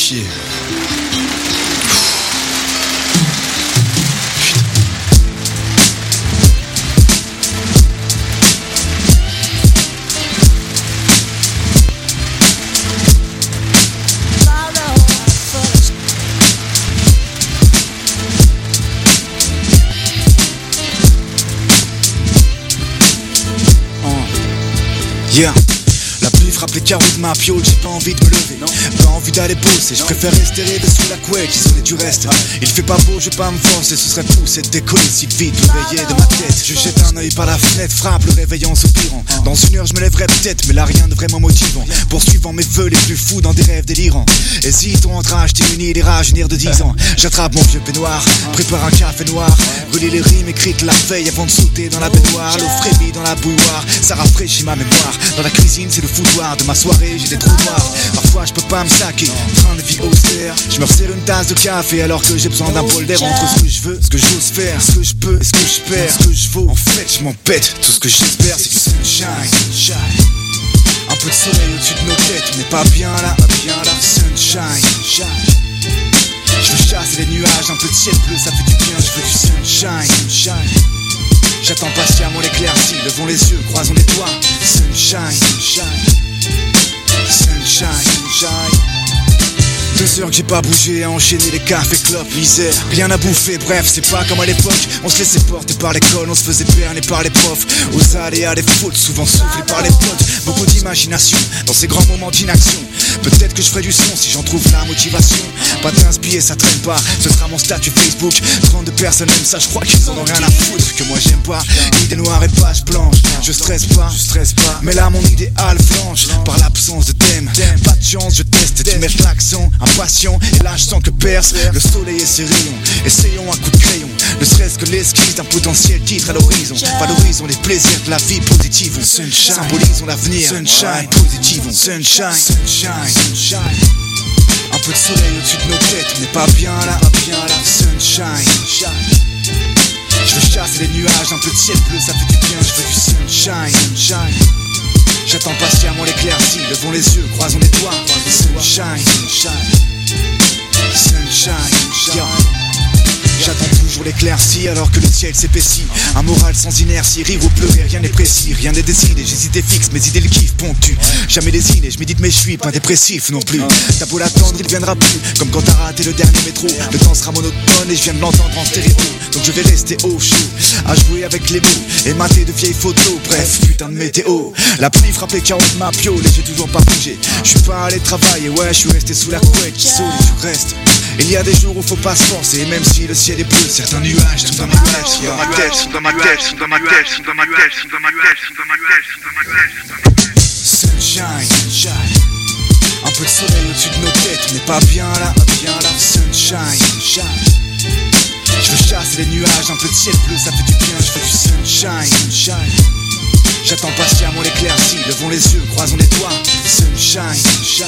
chier. Yeah. La pluie frappe les carreaux de ma piole, j'ai pas envie de me lever, non. Pas envie d'aller bosser, je préfère rester rêver sous la couette, isolé du reste. Il fait pas beau, je vais pas me forcer, ce serait fou, c'est décoller si vite, le veiller de ma tête. Je jette un œil par la fenêtre, frappe le réveil en soupirant. Dans une heure je me lèverai peut-être, mais là rien de vraiment motivant. Poursuivant mes vœux les plus fous dans des rêves délirants. Hésitons entre acheter une île et rajeunir de 10 ans. J'attrape mon vieux peignoir, prépare un café noir, relis les rimes écrites la veille avant de sauter dans la baignoire. L'eau frémit dans la bouilloire, ça rafraîchit ma mémoire. Dans la cuisine c'est le foutoir de ma soirée, j'ai des trous noirs. Parfois je peux pas me saquer, train de vie austère. Je me resserre une tasse de café alors que j'ai besoin d'un bol d'air. Entre ce que je veux, ce que j'ose faire, ce que je peux, ce que je perds, ce que je vaux. En fait je m'en pète, tout ce que j'espère c'est du sunshine. Un peu de soleil au-dessus de nos têtes, mais pas bien là, sunshine. Je veux chasser les nuages, un peu de ciel bleu, ça fait du bien, je veux du sunshine. J'attends patiemment l'éclaircie, levons les yeux, croisons les doigts. Sunshine. 2 heures que j'ai pas bougé, à enchaîner les cafés clopes, misère, rien à bouffer, bref, c'est pas comme à l'époque. On se laissait porter par l'école, on se faisait berner par les profs. Aux aléas des fautes, souvent soufflés par les potes. Beaucoup d'imagination, dans ces grands moments d'inaction. Peut-être que je ferai du son si j'en trouve la motivation. Pas d'inspirer, ça traîne pas, ce sera mon statut Facebook. 32 personnes aiment ça, je crois qu'ils en ont rien à foutre. Que moi j'aime pas, idée noire et page blanche. Je stresse pas, mais là mon idéal flanche. Par l'absence de thème, pas de chance, je teste. Tu mets l'accent, impatient, et là je sens que perce le soleil et ses rayons. Essayons un coup de crayon, ne serait-ce que l'esquisse d'un potentiel titre à l'horizon. Valorisons les plaisirs de la vie, positive. Symbolisons l'avenir, sunshine, positive. Sunshine. Un peu de soleil au-dessus de nos têtes, mais pas bien là, sunshine. Je veux chasser les nuages, un peu de ciel bleu, ça fait du bien, je veux du sunshine. J'attends patiemment l'éclaircie, levons les yeux, croisons les doigts. Sunshine. J'attends toujours l'éclaircie alors que le ciel s'épaissit. Un moral sans inertie, rire ou pleurer, rien n'est précis, rien n'est décidé. J'hésite et fixe, mes idées le kiff ponctuent. Jamais lésiné, je médite mais je suis pas dépressif non plus. T'as beau l'attendre, il viendra plus, comme quand t'as raté le dernier métro. Le temps sera monotone et je viens de l'entendre en stéréo. Donc je vais rester au chaud, à jouer avec les mots et mater de vieilles photos. Bref, putain de météo. La pluie frappe les carreaux de ma piole et j'ai toujours pas bougé. Je suis pas allé travailler, ouais, je suis resté sous la couette qui saute et tu restes. Il y a des jours où faut pas se forcer, et même si le ciel est bleu, certains nuages sont dans ma tête, Sunshine. Un peu de soleil au-dessus de nos têtes, mais pas bien là, sunshine. Je veux chasser les nuages, un peu de ciel bleu, ça fait du bien, je veux du sunshine. J'attends patiemment l'éclaircie, levons les yeux, croisons les doigts. Sunshine.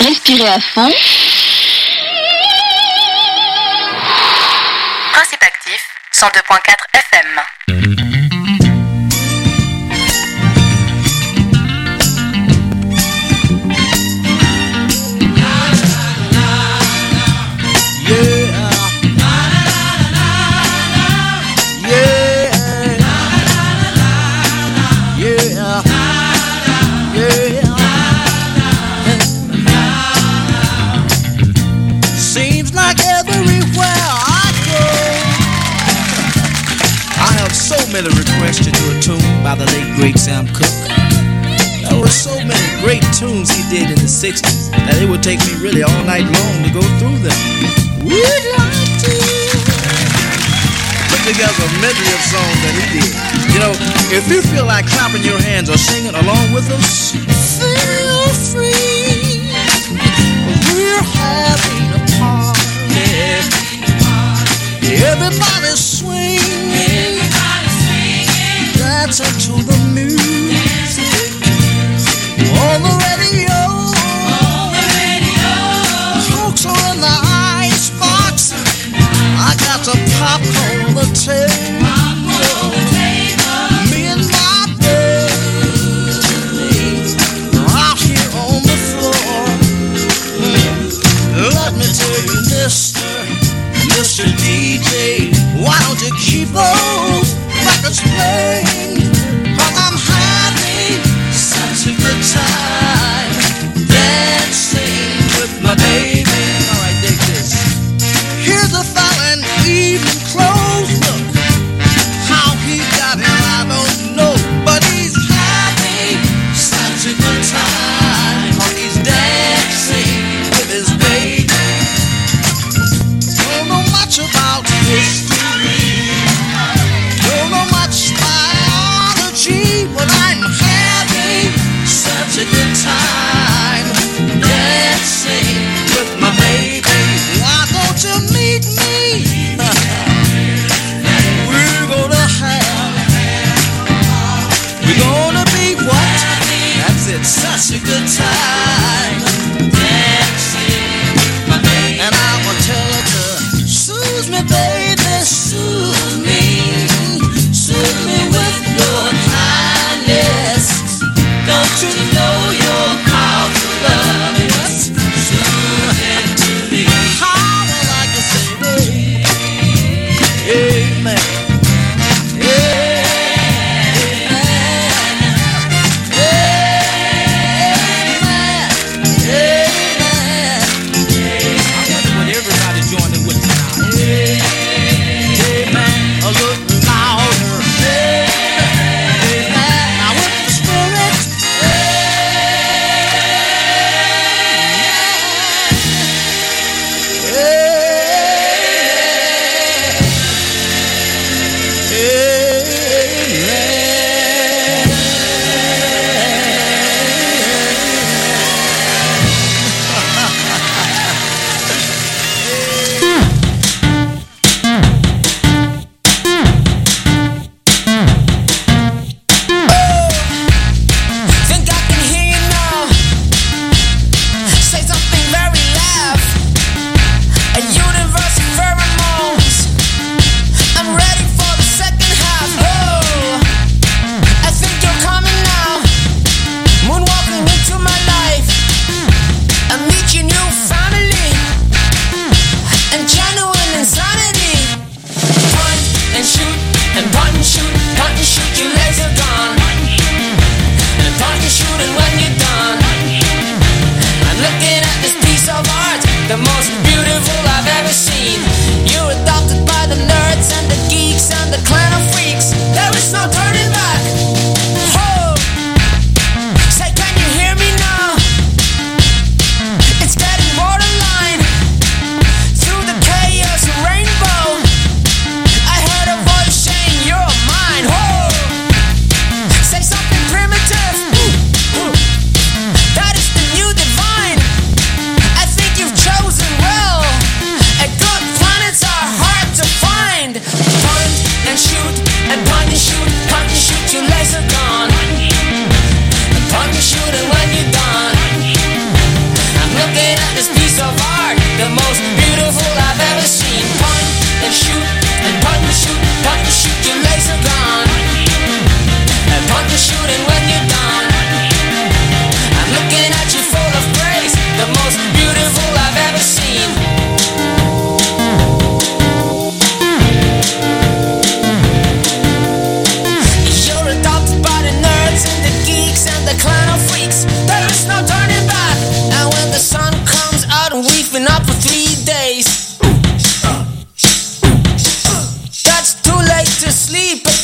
respirer à fond. Principe actif, 102.4 FM. Many requests to do a tune by the late great Sam Cooke. There were so many great tunes he did in the 60s that it would take me really all night long to go through them. We'd like to put together a medley of songs that he did. You know, if you feel like clapping your hands or singing along with us, feel free. We're having a party. Everybody's swinging. Dancing to the music on the radio. Folks are in the icebox. I got the popcorn on the table. Me and my baby out here on the floor. Let me tell you, Mr. DJ, why don't you keep those records playing? 'Cause I'm having such a good time dancing with my baby. Alright, dig this. Here's a fella in evening clothes. Look how he got it, I don't know, but he's having such a good time 'cause he's dancing with his baby. Don't know much about history, don't know much about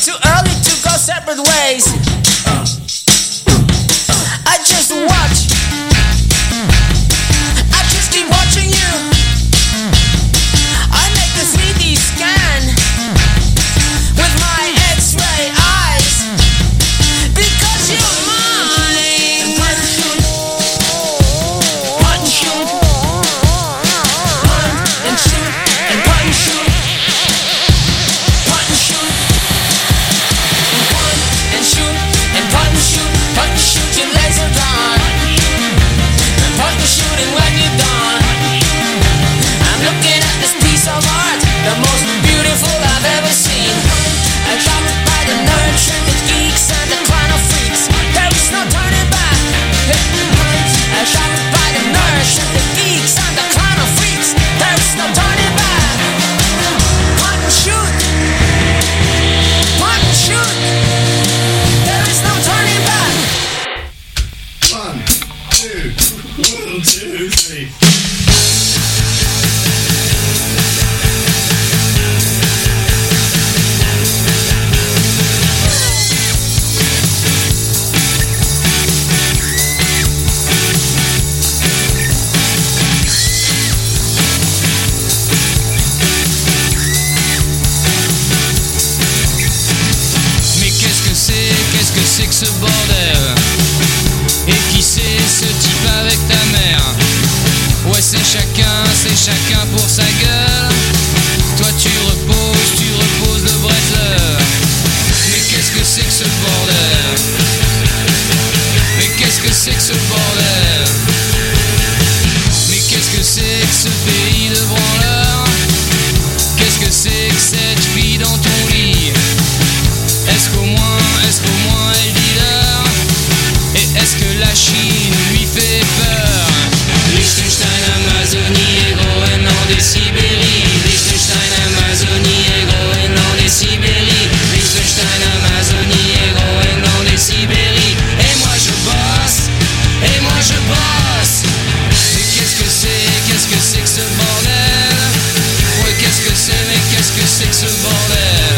too early to go separate ways. I just watch. I just keep watching you. I make the 3D scan with my X-ray eyes because you're mine. Punch, shoot, hunt and shoot and punch, shoot, punch, shoot, and hunt and shoot and punch, shoot, your laser gun and punch, shoot, and when you're done, I'm looking at this piece of art, the most beautiful I've ever seen. Attracted by the nurture, the geeks and the clown of freaks. There is no turning back. Attracted by the nurture, the geeks and the clown of freaks. There is no turning back. Point and shoot. Point and shoot. There is no turning back. 1, 2, 3. Qu'est-ce que c'est que ce bordel? Et qui c'est ce type avec ta mère? Ouais, c'est chacun pour sa gueule. Toi tu reposes le braiseur. Mais qu'est-ce que c'est que ce bordel? Mais qu'est-ce que c'est que ce bordel? Mais qu'est-ce que c'est que ce pays de branleurs? Qu'est-ce que c'est que cette fille dans ton lit? Est-ce qu'au moins elle dit l'heure? Et est-ce que la Chine lui fait peur? Liechtenstein, Amazonie et Groenland et Sibérie. Liechtenstein, Amazonie et Groenland et Sibérie. Liechtenstein, Amazonie et Groenland et Sibérie. Et moi je bosse. Mais qu'est-ce que c'est que ce bordel? Ouais, qu'est-ce que c'est, mais qu'est-ce que c'est que ce bordel?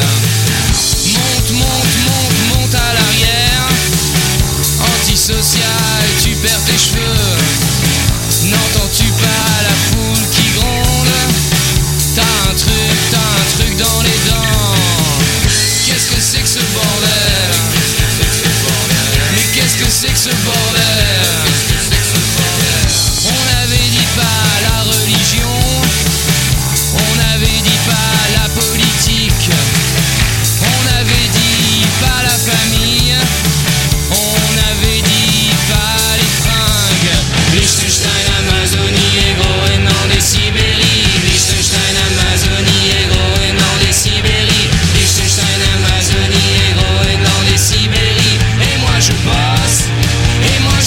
Monte à l'arrière. Antisocial, tu perds tes cheveux. N'entends-tu pas la foule qui gronde? T'as un truc dans les dents. Qu'est-ce que c'est que ce bordel? Mais qu'est-ce que c'est que ce bordel? On n'avait dit pas la religion. On n'avait dit pas la politique. On avait dit pas la famille. On avait dit pas les fringues. Liechtenstein, Amazonie et Groenland et Sibérie. Liechtenstein, Amazonie et Groenland et Sibérie. Liechtenstein, Amazonie et Groenland et Sibérie. Et moi je bosse. Et moi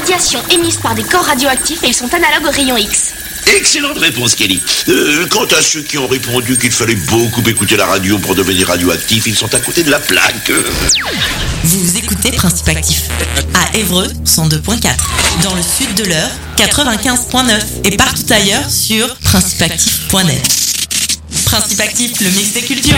radiations émises par des corps radioactifs et ils sont analogues aux rayons X. Excellente réponse, Kelly. Quant à ceux qui ont répondu qu'il fallait beaucoup écouter la radio pour devenir radioactif, ils sont à côté de la plaque. Vous écoutez Principe Actif à Évreux 102.4, dans le sud de l'Eure 95.9 et partout ailleurs sur principeactif.net. Principe Actif, le mix des cultures.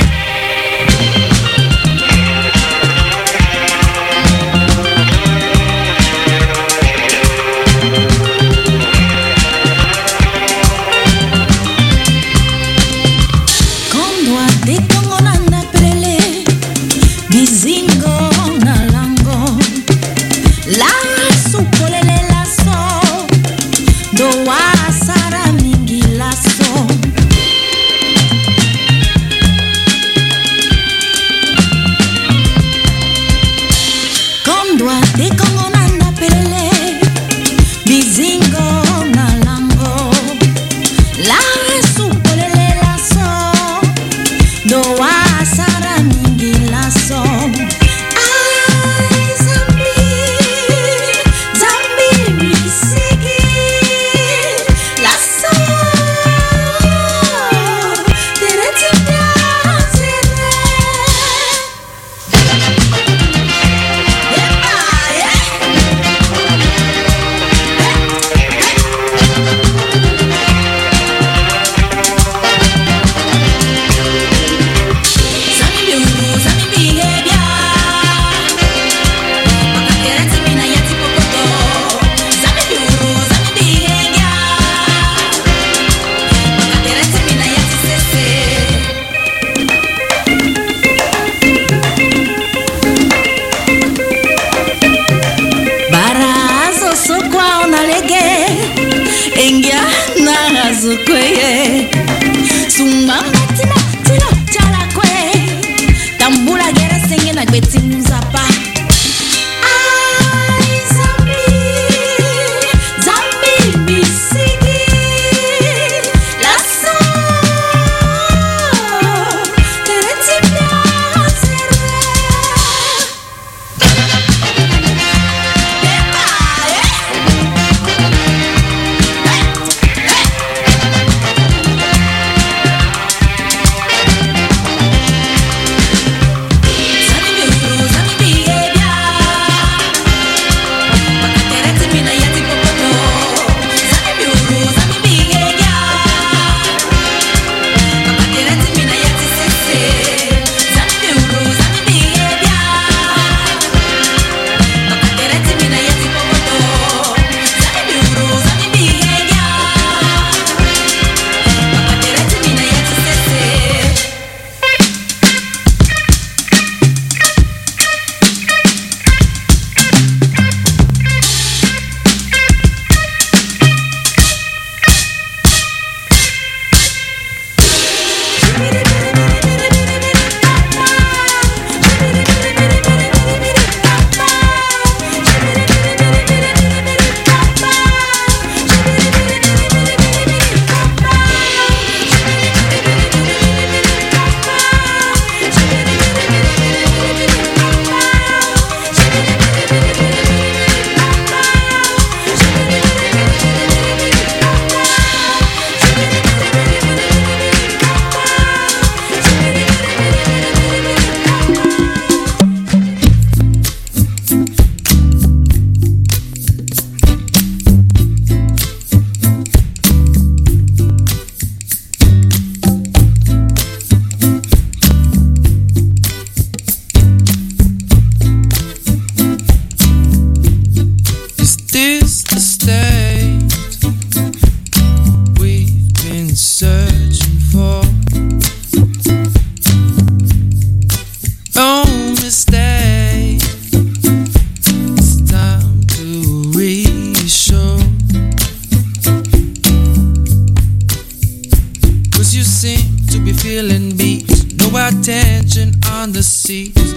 attention on the seats,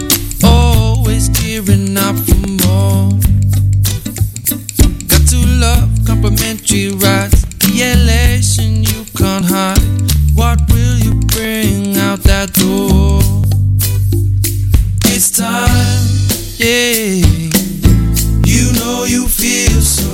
always gearing up for more. Got to love complimentary rides, the elation you can't hide. What will you bring out that door? It's time, yeah. You know you feel so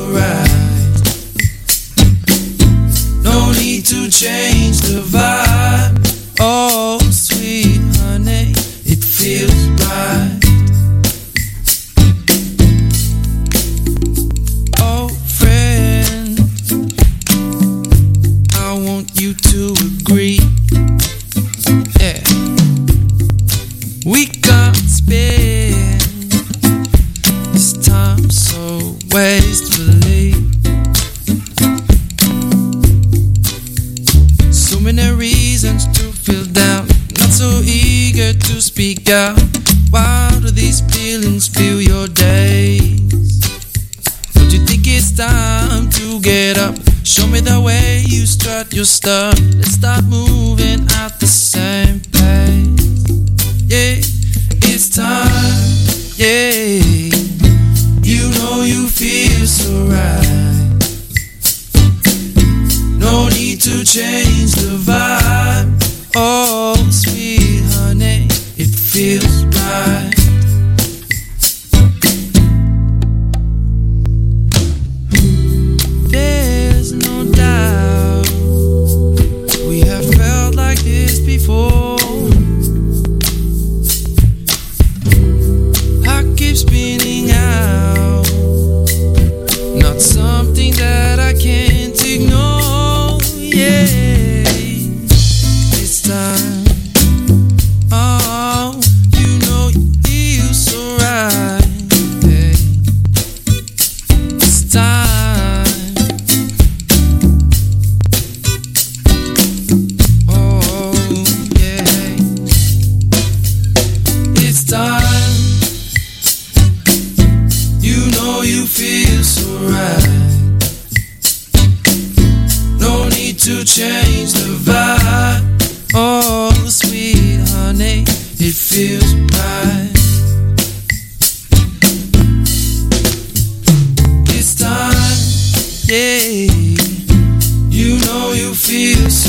Yeah, why do these feelings fill your days? Don't you think it's time to get up? Show me the way you strut your stuff. Let's start moving at the same pace. Yeah, it's time. Yeah, you know you feel so right. No need to change the vibe. Oh, sweet honey, it feels right. There's no doubt we have felt like this before. I keep spinning out, not something that I can't ignore. Yeah, it's time. Oh, you know you feel so right. Hey, it's time. Oh, yeah, it's time. You know you feel so right. No need to change the vibe. Oh, sweet honey, it feels right. It's time, yeah. You know you feel so